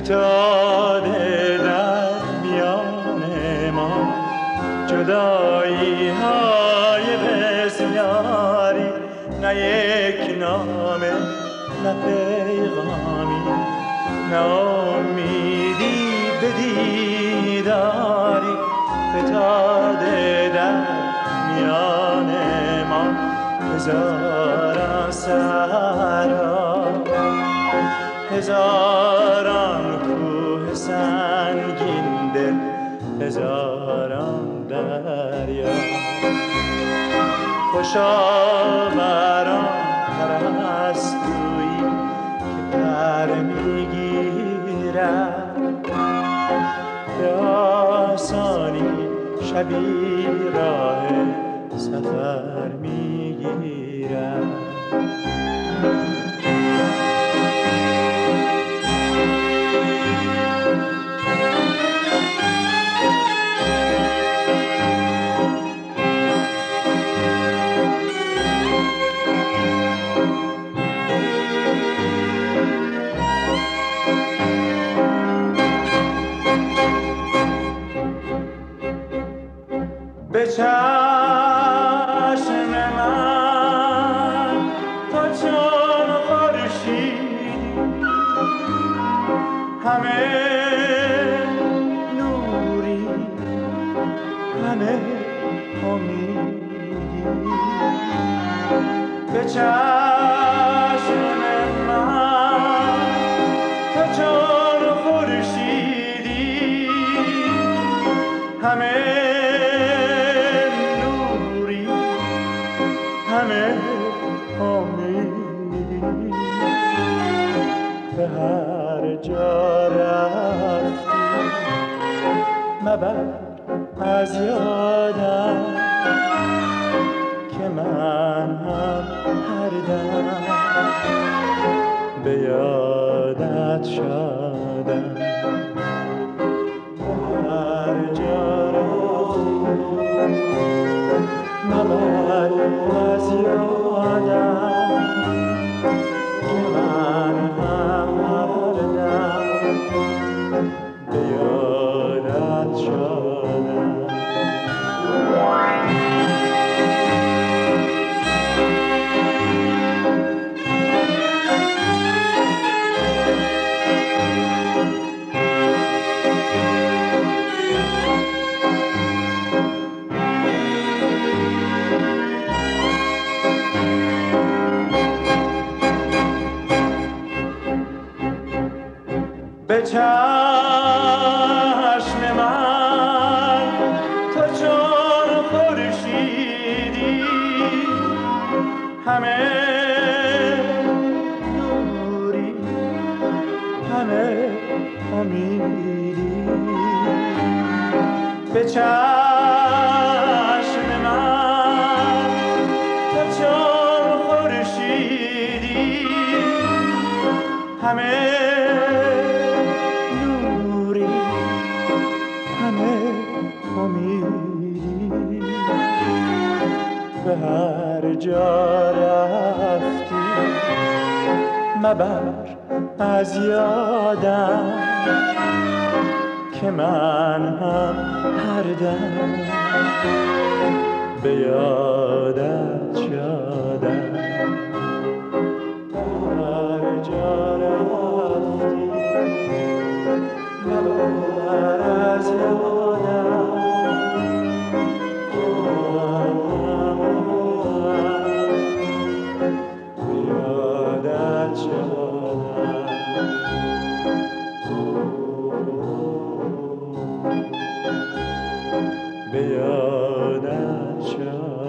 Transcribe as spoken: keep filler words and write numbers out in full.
فتاده در میان ما جدایی های بسیاری، نه یک نامه نه پیغامی، نه امیدی به دیداری. فتاده در میان ما هزاران صحرا، هزاران کوه سنگین دل، هزاران دریا. خوشا بر آن پرستویی که پر میگیرد، به آسانی شبی راه سفر میگیرد. به چشم من تو چون خورشیدی، همه نوری همه امیدی. به چشم من تو چون خورشیدی، همه همه امیدی. به هر جا رفتی مبر از یادم، که من هم هر دم به یادت شدم. به هر جا رفتی مبر از یادم، که من هم هر دم به یادت شدم. به چشم من تو چون خورشیدی، همه نوری همه امیدی. به چشم من تو چون خورشیدی، همه امیدی. به هر جا رفتی مبر از یادم، که من هم هر دم به یادت شدم. به هر جا رفتی مبر از یادم، به یادت شدم.